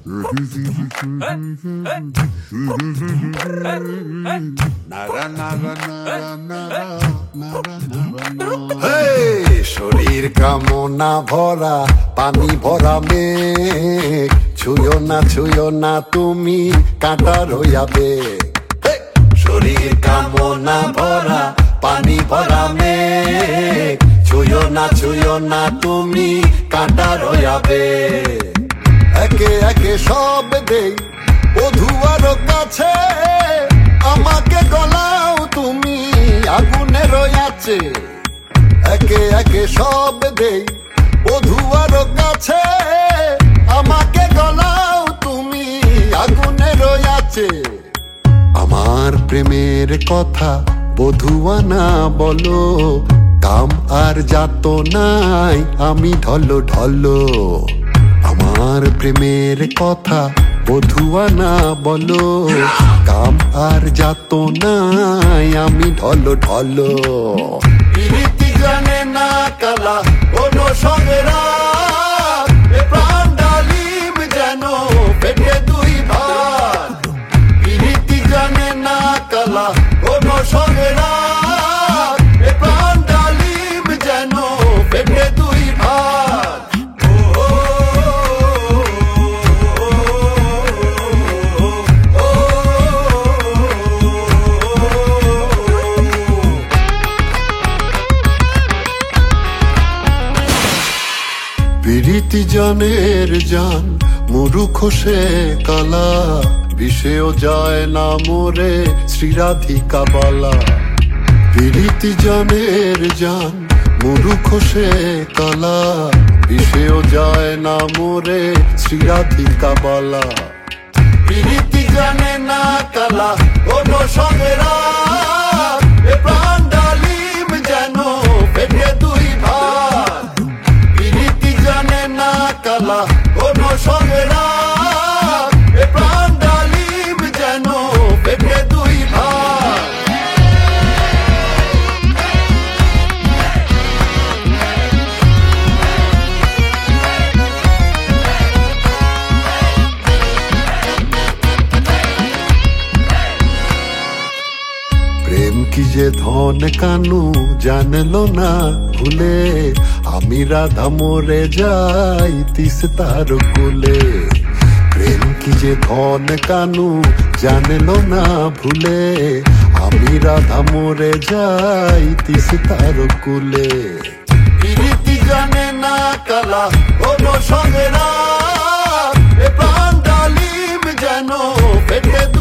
শরীর কামনা ভরা পানি ভরা মেঘ, ছুঁয়ো না তুমি কাঁটা রইয়াবে। শরীর কামনা ভরা পানি ভরা মেঘ, ছুঁয়ো না তুমি কাঁটা রইয়াবে। একে একে সব দেই বধুয়ার কাছে, আমাকে গলাও তুমি আগুনের আছে। একে একে সব দেই বধুয়ার কাছে, আমাকে গলাও তুমি আগুনের আছে। আমার প্রেমের কথা বধুয়া না বলো, কাম আর যাত নাই আমি ঢলো ঢলো। আমার প্রেমের কথা বধুয়া না বলো, কাম আর যাত নাই আমি ঢলো ঢলো। প্রীতি জানে না কালা কোন সঙ্গেরা, প্রাণ ডালিম যেন পেটে দুই ভাগ। প্রীতি জানে না কালা কোন সঙ্গেরা, প্রাণ ডালিম যেন পেটে দুই ভাগ। প্রীতি জানের জান মুরুখ সে কালা, বিষেও যায় না মোরে শ্রীরাধিকা বালা। প্রীতি জানের জান মুরুখ সে কালা, বিষেও যায় না মোরে শ্রীরাধিকা বালা। প্রীতি জানে না কালা কোন সঙ্গেরা, প্রাণ ডালিম যেন পেটে দুই ভাগ। প্রীতি জানে না কালা কোন সঙ্গেরা, প্রাণ ডালিম যেন পেটে দুই ভাগ। প্রেম কি যে ধন কানু জানলো না ভুলে, আমি রাধা মরে যাই তিস্তার কুলে। প্রেম কি যে ধন কানু জানলো না ভুলে, আমি রাধা মরে যাই তিস্তার কুলে। প্রীতি জানে না কালা কোন সঙ্গেরা, প্রাণ ডালিম যেন পেটে